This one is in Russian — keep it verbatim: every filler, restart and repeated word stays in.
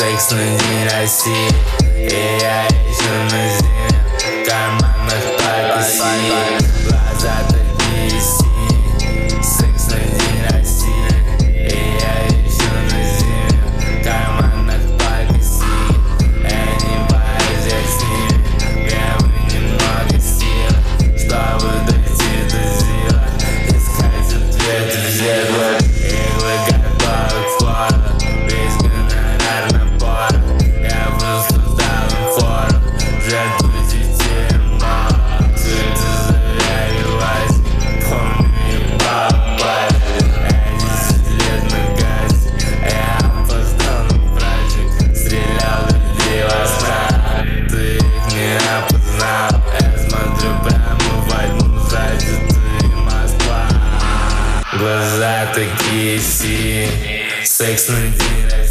Секс на день России, и я ищу на земле, в карманах покуси, глаза такие синие. Секс на день России, и я ищу на земле, в карманах покуси. Я не боюсь, я с ними, требую немного силы, чтобы дойти до зила, искать ответы в зеркало. Иглы готовы к спору, весь гонорар на пору. Я просто дал им фору, жертву детей мало. Все это заварилось, помню, ебал пальцы. Я десять лет на газе, я опоздал на праздник, стрелял людей во снах. Ты их не опознал, я смотрю прямо в одну сзади, ты Москва. Глаза такие синие, секс на день.